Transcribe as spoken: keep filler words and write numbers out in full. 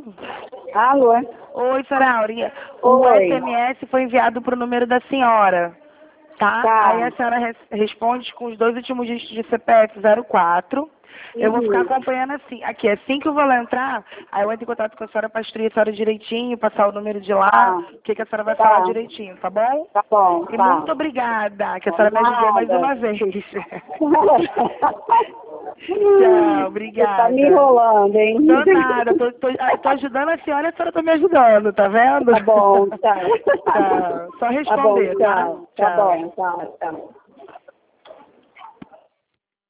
Alô? Oi, senhora Áurea. O Oi. S M S foi enviado para o número da senhora, tá? Tá. Aí a senhora res- responde com os dois últimos dígitos de C P F zero quatro. Eu vou ficar Uhum. acompanhando assim. Aqui, assim que eu vou lá entrar, aí eu entro em contato com a senhora para instruir a senhora direitinho, passar o número de lá, Tá. o que, que a senhora vai Tá. falar direitinho, tá bom? Tá bom, E tá. muito obrigada, que a senhora me ajudou mais Nada. uma vez. Tchau, Você tá me obrigada. enrolando, hein? Tô nada, tô, tô, ah, tô ajudando a senhora e a senhora tá me ajudando, tá vendo? Tá bom, tá. Tá, só Tá bom, responder, tá? tchau. Tá bom, tá, tá.